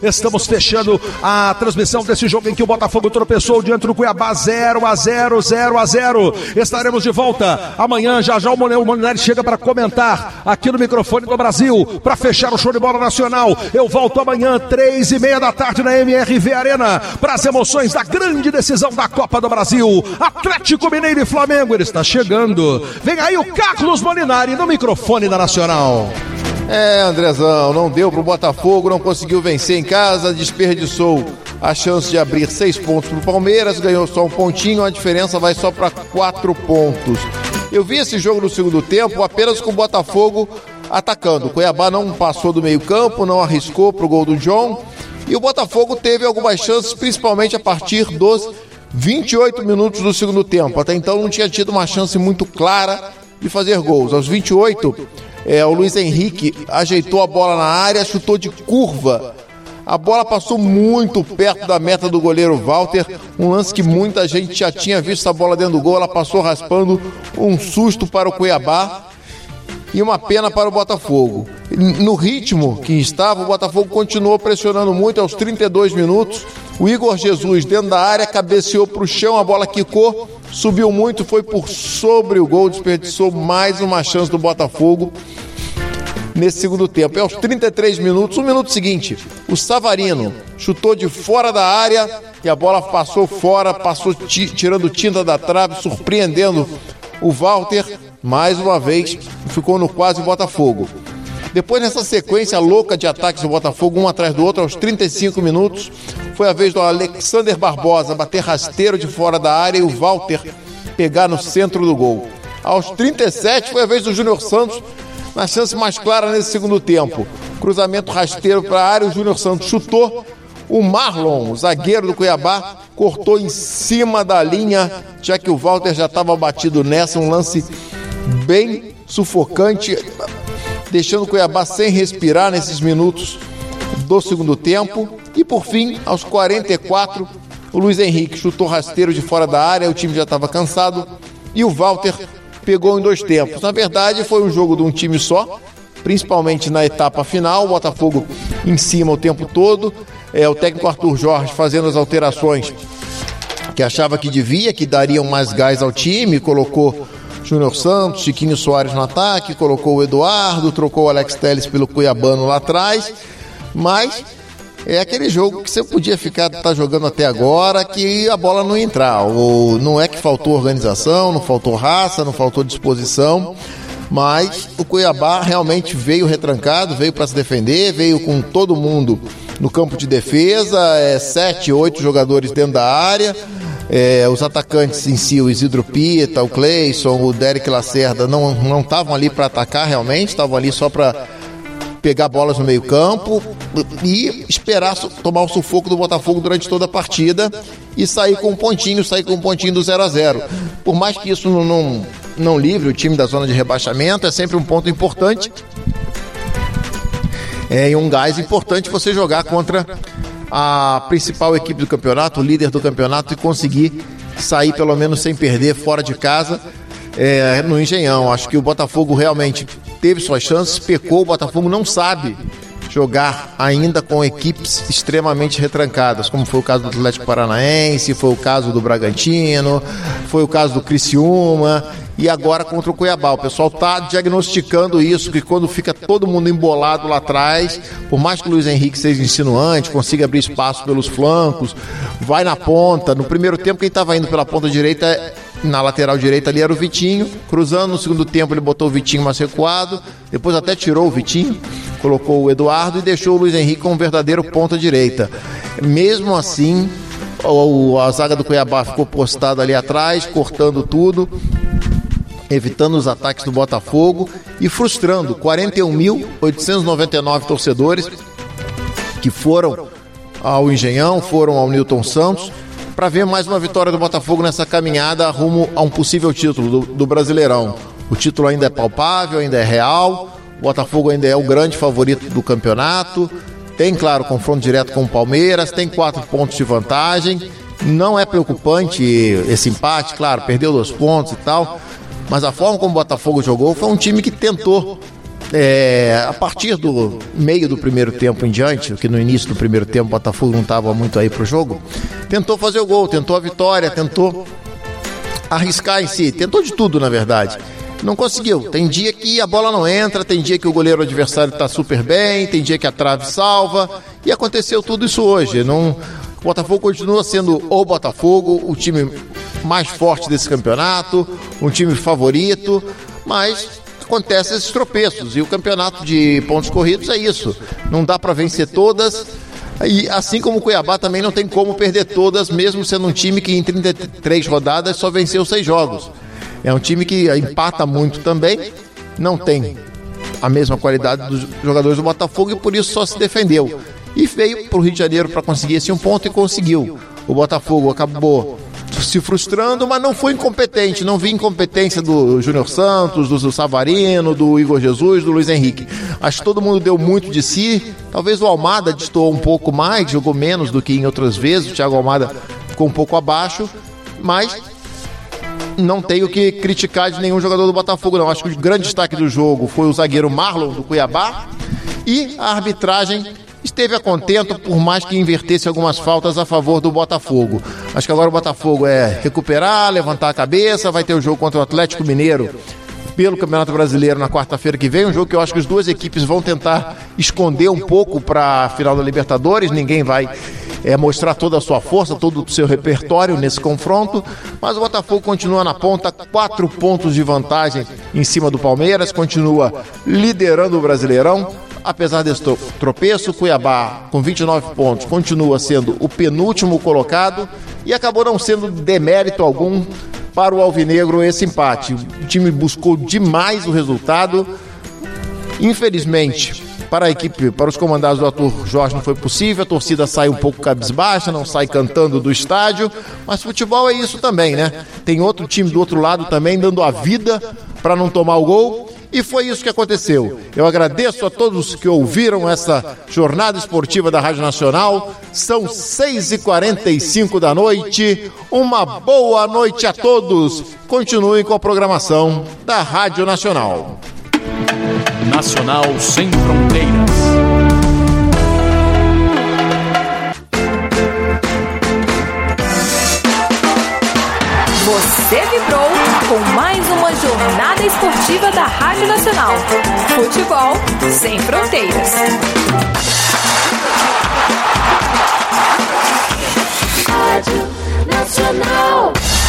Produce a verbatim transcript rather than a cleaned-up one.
Estamos fechando a transmissão desse jogo em que o Botafogo tropeçou diante do Cuiabá, zero a zero, zero a zero. Estaremos de volta amanhã, já já o Molinari chega para comentar aqui no microfone do Brasil, para fechar o show de bola nacional. Eu volto amanhã, três e meia da tarde na M R V Arena, para as emoções da grande decisão da Copa do Brasil. Atlético Mineiro e Flamengo, ele está chegando. Vem aí o Carlos Molinari no microfone da Nacional. É, Andrezão, não deu pro Botafogo, não conseguiu vencer em casa, desperdiçou a chance de abrir seis pontos pro Palmeiras, ganhou só um pontinho, a diferença vai só para quatro pontos. Eu vi esse jogo no segundo tempo apenas com o Botafogo atacando. O Cuiabá não passou do meio campo, não arriscou pro gol do John, e o Botafogo teve algumas chances, principalmente a partir dos vinte e oito minutos do segundo tempo. Até então não tinha tido uma chance muito clara de fazer gols. Aos vinte e oito... É, o Luiz Henrique ajeitou a bola na área, chutou de curva. A bola passou muito perto da meta do goleiro Walter. Um lance que muita gente já tinha visto a bola dentro do gol. Ela passou raspando, um susto para o Cuiabá e uma pena para o Botafogo. No ritmo que estava, o Botafogo continuou pressionando muito. Aos trinta e dois minutos, o Igor Jesus dentro da área cabeceou para o chão, a bola quicou, subiu muito, foi por sobre o gol, desperdiçou mais uma chance do Botafogo nesse segundo tempo. E aos trinta e três minutos, um minuto seguinte, o Savarino chutou de fora da área e a bola passou fora, passou t- tirando tinta da trave, surpreendendo o Walter. Mais uma vez, ficou no quase Botafogo. Depois, nessa sequência louca de ataques do Botafogo, um atrás do outro, aos trinta e cinco minutos, foi a vez do Alexander Barbosa bater rasteiro de fora da área e o Walter pegar no centro do gol. Aos trinta e sete, foi a vez do Júnior Santos, na chance mais clara nesse segundo tempo. Cruzamento rasteiro para a área, o Júnior Santos chutou. O Marlon, o zagueiro do Cuiabá, cortou em cima da linha, já que o Walter já estava batido nessa. Um lance bem sufocante, deixando o Cuiabá sem respirar nesses minutos do segundo tempo. E por fim, aos quarenta e quatro, o Luiz Henrique chutou rasteiro de fora da área, o time já estava cansado e o Walter pegou em dois tempos. Na verdade, foi um jogo de um time só, principalmente na etapa final, o Botafogo em cima o tempo todo, é, o técnico Arthur Jorge fazendo as alterações que achava que devia, que dariam mais gás ao time, colocou Júnior Santos, Chiquinho Soares no ataque, colocou o Eduardo, trocou o Alex Telles pelo Cuiabano lá atrás, mas é aquele jogo que você podia ficar tá jogando até agora, que a bola não ia entrar. Ou não é que faltou organização, não faltou raça, não faltou disposição, mas o Cuiabá realmente veio retrancado, veio para se defender, veio com todo mundo no campo de defesa, é, sete, oito jogadores dentro da área. É, os atacantes em si, o Isidro Pita, o Cleison, o Derek Lacerda, não não estavam ali para atacar realmente, estavam ali só para pegar bolas no meio campo e esperar tomar o sufoco do Botafogo durante toda a partida e sair com um pontinho, sair com um pontinho do zero a zero. Por mais que isso não, não, não livre o time da zona de rebaixamento, é sempre um ponto importante. É e um gás importante você jogar contra a principal equipe do campeonato, o líder do campeonato, e conseguir sair pelo menos sem perder fora de casa, é, no Engenhão. Acho que o Botafogo realmente teve suas chances, pecou. O Botafogo não sabe jogar ainda com equipes extremamente retrancadas, como foi o caso do Atlético Paranaense, foi o caso do Bragantino, foi o caso do Criciúma e agora contra o Cuiabá. O pessoal está diagnosticando isso, que quando fica todo mundo embolado lá atrás, por mais que o Luiz Henrique seja insinuante, consiga abrir espaço pelos flancos, vai na ponta. No primeiro tempo, quem estava indo pela ponta direita, na lateral direita ali, era o Vitinho, cruzando. No segundo tempo ele botou o Vitinho mais recuado, depois até tirou o Vitinho, colocou o Eduardo e deixou o Luiz Henrique como um verdadeiro ponta direita. Mesmo assim, o, a zaga do Cuiabá ficou postada ali atrás, cortando tudo, evitando os ataques do Botafogo e frustrando quarenta e um mil oitocentos e noventa e nove torcedores que foram ao Engenhão, foram ao Newton Santos, para ver mais uma vitória do Botafogo nessa caminhada rumo a um possível título do, do Brasileirão. O título ainda é palpável, ainda é real, o Botafogo ainda é o grande favorito do campeonato, tem, claro, confronto direto com o Palmeiras, tem quatro pontos de vantagem, não é preocupante esse empate, claro, perdeu dois pontos e tal, mas a forma como o Botafogo jogou foi um time que tentou É, a partir do meio do primeiro tempo em diante, que no início do primeiro tempo o Botafogo não estava muito aí pro jogo, tentou fazer o gol, tentou a vitória, tentou arriscar em si, tentou de tudo na verdade. Não conseguiu. Tem dia que a bola não entra, tem dia que o goleiro adversário está super bem, tem dia que a trave salva, e aconteceu tudo isso hoje. Não, o Botafogo continua sendo o Botafogo, o time mais forte desse campeonato, um time favorito, mas acontecem esses tropeços, e o campeonato de pontos corridos é isso. Não dá para vencer todas, e assim como o Cuiabá também não tem como perder todas, mesmo sendo um time que em trinta e três rodadas só venceu seis jogos. É um time que empata muito também, não tem a mesma qualidade dos jogadores do Botafogo e por isso só se defendeu. E veio para o Rio de Janeiro para conseguir esse um ponto e conseguiu. O Botafogo acabou se frustrando, mas não foi incompetente. Não vi incompetência do Júnior Santos, do Savarino, do Igor Jesus, do Luiz Henrique. Acho que todo mundo deu muito de si. Talvez o Almada destoou um pouco mais, jogou menos do que em outras vezes. O Thiago Almada ficou um pouco abaixo, mas não tenho que criticar de nenhum jogador do Botafogo, não. Acho que o grande destaque do jogo foi o zagueiro Marlon, do Cuiabá, e a arbitragem esteve a contento, por mais que invertesse algumas faltas a favor do Botafogo. Acho que agora o Botafogo é recuperar, levantar a cabeça, vai ter o jogo contra o Atlético Mineiro pelo Campeonato Brasileiro na quarta-feira que vem, um jogo que eu acho que as duas equipes vão tentar esconder um pouco para a final da Libertadores. Ninguém vai é, mostrar toda a sua força, todo o seu repertório nesse confronto, mas o Botafogo continua na ponta, quatro pontos de vantagem em cima do Palmeiras, continua liderando o Brasileirão. Apesar desse tropeço, Cuiabá, com vinte e nove pontos, continua sendo o penúltimo colocado e acabou não sendo demérito algum para o Alvinegro esse empate. O time buscou demais o resultado. Infelizmente, para a equipe, para os comandados do Arthur Jorge não foi possível. A torcida sai um pouco cabisbaixa, não sai cantando do estádio. Mas futebol é isso também, né? Tem outro time do outro lado também dando a vida para não tomar o gol. E foi isso que aconteceu. Eu agradeço a todos que ouviram essa jornada esportiva da Rádio Nacional. São seis e quarenta e cinco da noite. Uma boa noite a todos. Continuem com a programação da Rádio Nacional. Nacional Sem Fronteiras. Você vibrou com mais uma jornada esportiva da Rádio Nacional. Futebol sem fronteiras. Rádio Nacional.